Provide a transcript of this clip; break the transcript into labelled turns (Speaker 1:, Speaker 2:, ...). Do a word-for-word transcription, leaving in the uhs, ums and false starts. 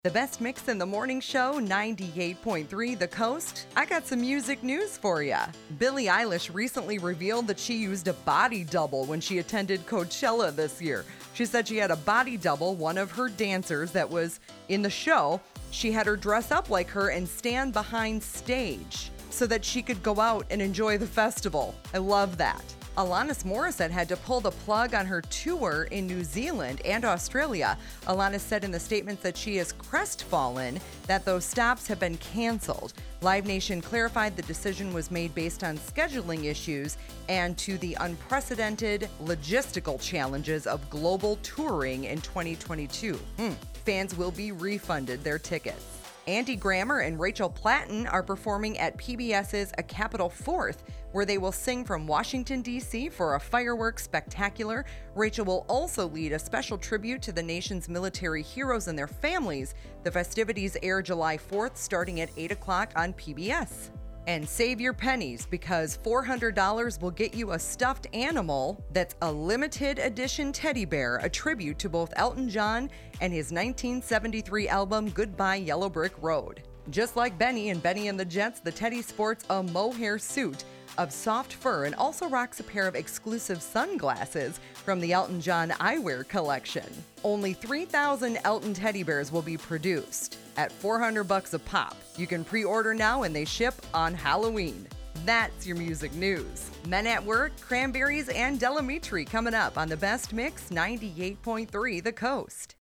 Speaker 1: The best mix in the morning show, ninety-eight point three The Coast. I got some music news for ya. Billie Eilish recently revealed that she used a body double when she attended Coachella this year. She said she had a body double, one of her dancers that was in the show. She had her dress up like her and stand behind stage so that she could go out and enjoy the festival. I love that. Alanis Morissette had to pull the plug on her tour in New Zealand and Australia. Alanis said in the statements that she is crestfallen that those stops have been canceled. Live Nation clarified the decision was made based on scheduling issues and to the unprecedented logistical challenges of global touring in twenty twenty-two. Hmm. Fans will be refunded their tickets. Andy Grammer and Rachel Platten are performing at P B S's A Capitol Fourth, where they will sing from Washington, D C for a fireworks spectacular. Rachel will also lead a special tribute to the nation's military heroes and their families. The festivities air July fourth, starting at eight o'clock on P B S. And save your pennies, because four hundred dollars will get you a stuffed animal that's a limited edition teddy bear, a tribute to both Elton John and his nineteen seventy-three album Goodbye Yellow Brick Road. Just like Benny and Benny and the Jets, the teddy sports a mohair suit of soft fur and also rocks a pair of exclusive sunglasses from the Elton John eyewear collection. Only three thousand Elton teddy bears will be produced at four hundred bucks a pop. You can pre-order now and they ship on Halloween. That's your music news. Men at Work, Cranberries, and Delamitri coming up on the best mix, ninety-eight point three The Coast.